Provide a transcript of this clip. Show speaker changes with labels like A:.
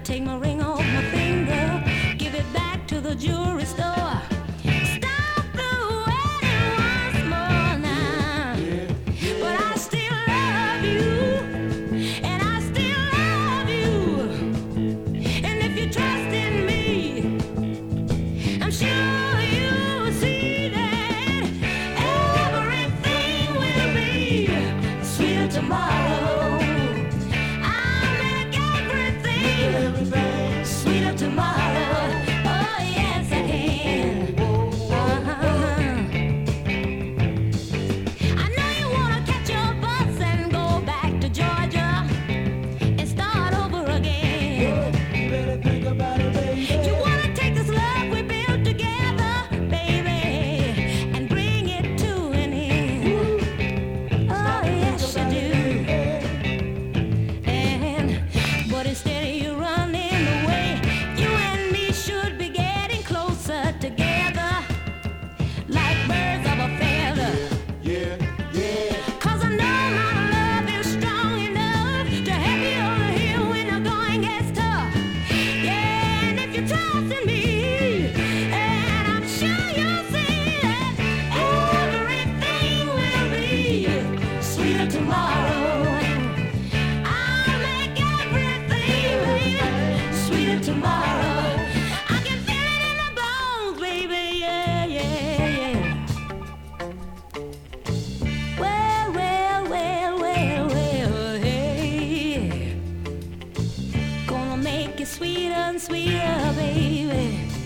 A: take my ring off my finger, give it back to the jewelry store. Stop the wedding once more now. But I still love you, and I still love you. And if you trust in me, I'm sure you'll see that everything will be sweeter tomorrow. Sweeter tomorrow, oh yes I can. I know you wanna catch your bus and go back to Georgia and start over again. You better think about it, baby. You wanna take this love we built together, baby, and bring it to an end. Oh yes you do. And but instead of you running away, you and me should be getting closer together, like birds of a feather.
B: Yeah, yeah.
A: 'Cause I know my love is strong enough to help you over here when the going gets tough. Yeah, and if you trust in me, and I'm sure you'll see that everything will be sweeter tomorrow. I'll make everything sweeter tomorrow. I can feel it in my bones, baby, yeah, yeah, yeah. Well, well, well, well, well, hey. Gonna make it sweeter and sweeter, baby.